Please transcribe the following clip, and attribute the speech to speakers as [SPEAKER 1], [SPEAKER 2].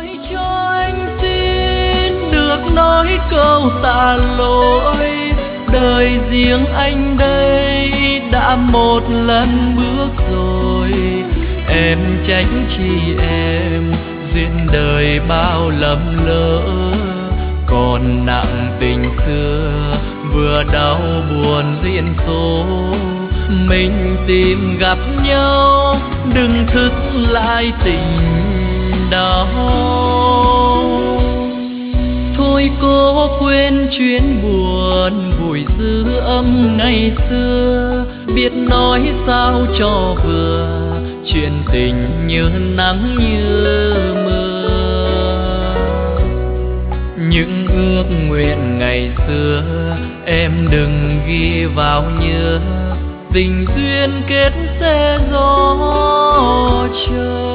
[SPEAKER 1] Hãy cho anh xin được nói câu tạ lỗi, đời riêng anh đây đã một lần bước rồi. Em tránh chi em, duyên đời bao lầm lỡ, còn nặng tình xưa vừa đau buồn duyên số. Mình tìm gặp nhau, đừng thức lại tình đó. Thôi cố quên chuyến buồn vùi dư âm ngày xưa, biết nói sao cho vừa, chuyện tình như nắng như mưa. Những ước nguyện ngày xưa em đừng ghi vào nhớ, tình duyên kết sẽ gió trời.